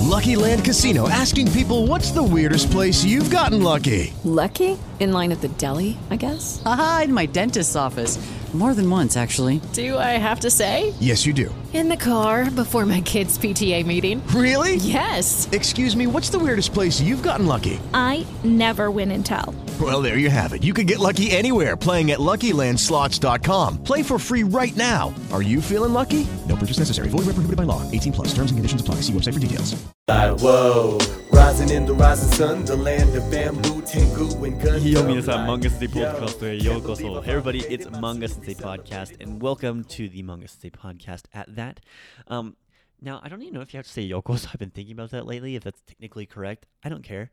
Lucky Land Casino, asking people, what's the weirdest place you've gotten lucky? Lucky? In line at the deli, I guess? Aha, in my dentist's office. More than once, actually. Do I have to say? Yes, you do. In the car before my kids' PTA meeting. Really? Yes. Excuse me, what's the weirdest place you've gotten lucky? I never win and tell. Well, there you have it. You can get lucky anywhere, playing at LuckyLandSlots.com. Play for free right now. Are you feeling lucky? No purchase necessary. Void where prohibited by law. 18 plus. Terms and conditions apply. See website for details. Whoa, rising in the rising sun, the land of bamboo, tengu, and gun. Yo, minasan, Manga Sensei Podcast へようこそ. Hey everybody, it's Manga Sensei Podcast, and welcome to the Manga Sensei Podcast at that. Now, I don't even know if you have to say yokoso. I've been thinking about that lately, if that's technically correct. I don't care.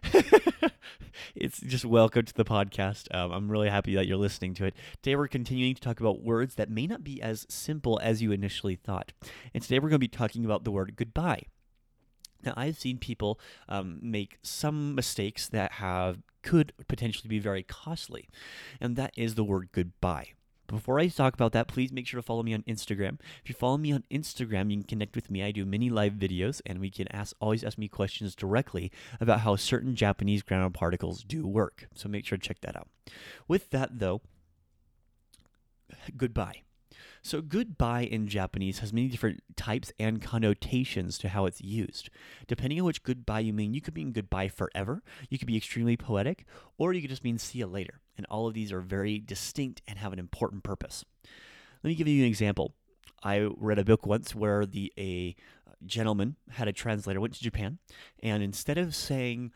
It's just welcome to the podcast. I'm really happy that you're listening to it. Today we're continuing to talk about words that may not be as simple as you initially thought. And today we're going to be talking about the word goodbye. Now, I've seen people make some mistakes that could potentially be very costly, and that is the word goodbye. Before I talk about that, please make sure to follow me on Instagram. If you follow me on Instagram, you can connect with me. I do mini live videos, and we can always ask me questions directly about how certain Japanese grammar particles do work. So make sure to check that out. With that, though, goodbye. So goodbye in Japanese has many different types and connotations to how it's used. Depending on which goodbye you mean, you could mean goodbye forever, you could be extremely poetic, or you could just mean see you later. And all of these are very distinct and have an important purpose. Let me give you an example. I read a book once where a gentleman had a translator, went to Japan, and instead of saying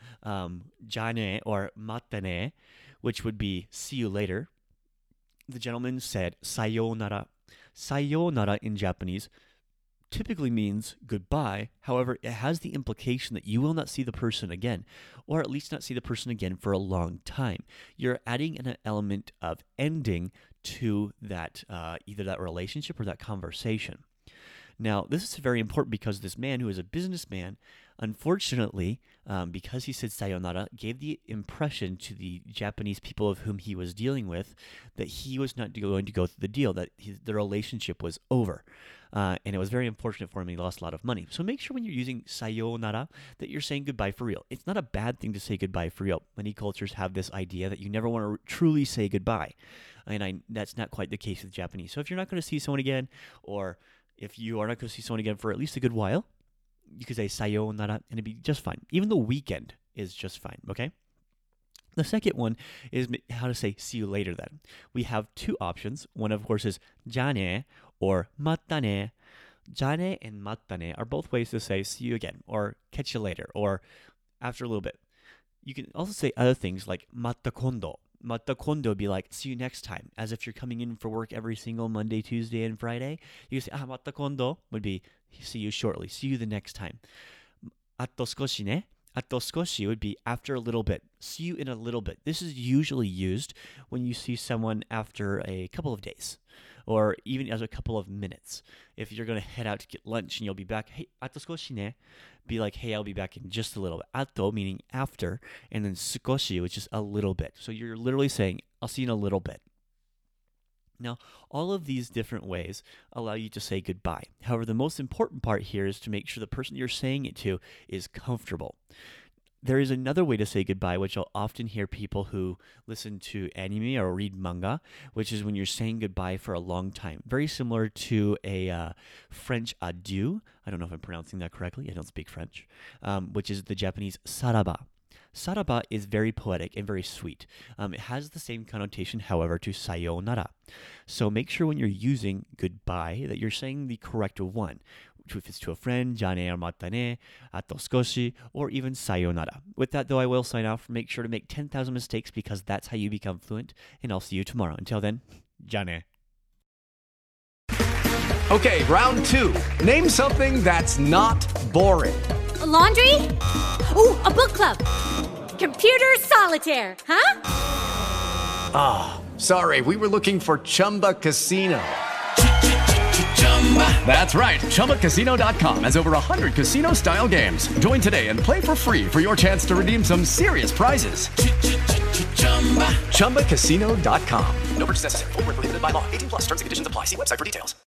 jane or matane, which would be see you later, the gentleman said sayonara. Sayonara in Japanese typically means goodbye. However, it has the implication that you will not see the person again, or at least not see the person again for a long time. You're adding an element of ending to that, either that relationship or that conversation. Now, this is very important because this man, who is a businessman, unfortunately, because he said sayonara, gave the impression to the Japanese people of whom he was dealing with that he was not going to go through the deal, that the relationship was over. And it was very unfortunate for him. He lost a lot of money. So make sure when you're using sayonara that you're saying goodbye for real. It's not a bad thing to say goodbye for real. Many cultures have this idea that you never want to truly say goodbye. And that's not quite the case with Japanese. So if you're not going to see someone again, or if you are not going to see someone again for at least a good while, you could say sayonara and it'd be just fine. Even the weekend is just fine, okay? The second one is how to say see you later then. We have two options. One, of course, is jane or matane. Jane and matane are both ways to say see you again or catch you later or after a little bit. You can also say other things like matta kondo. Matta kondo would be like, see you next time, as if you're coming in for work every single Monday, Tuesday, and Friday. You can say, matta kondo would be, see you shortly, see you the next time. Atto skoshi ne. Atto skoshi would be after a little bit, see you in a little bit. This is usually used when you see someone after a couple of days, or even as a couple of minutes. If you're going to head out to get lunch and you'll be back, hey, atto skoshi ne, be like, hey, I'll be back in just a little bit. Atto meaning after, and then skoshi, which is a little bit. So you're literally saying, I'll see you in a little bit. Now, all of these different ways allow you to say goodbye. However, the most important part here is to make sure the person you're saying it to is comfortable. There is another way to say goodbye, which I'll often hear people who listen to anime or read manga, which is when you're saying goodbye for a long time. Very similar to a French adieu. I don't know if I'm pronouncing that correctly. I don't speak French. Which is the Japanese saraba. Saraba is very poetic and very sweet. It has the same connotation, however, to sayonara. So make sure when you're using goodbye that you're saying the correct one. If it's to a friend, jane or matane, atto skoshi, or even sayonara. With that, though, I will sign off. Make sure to make 10,000 mistakes because that's how you become fluent. And I'll see you tomorrow. Until then, jane. Okay, round two. Name something that's not boring. A laundry? Ooh, a book club. Computer solitaire, huh? Ah, sorry, we were looking for Chumba Casino. That's right, ChumbaCasino.com has over 100 casino-style games. Join today and play for free for your chance to redeem some serious prizes. ChumbaCasino.com. No purchase necessary. Void where prohibited by law. 18 plus. Terms and conditions apply. See website for details.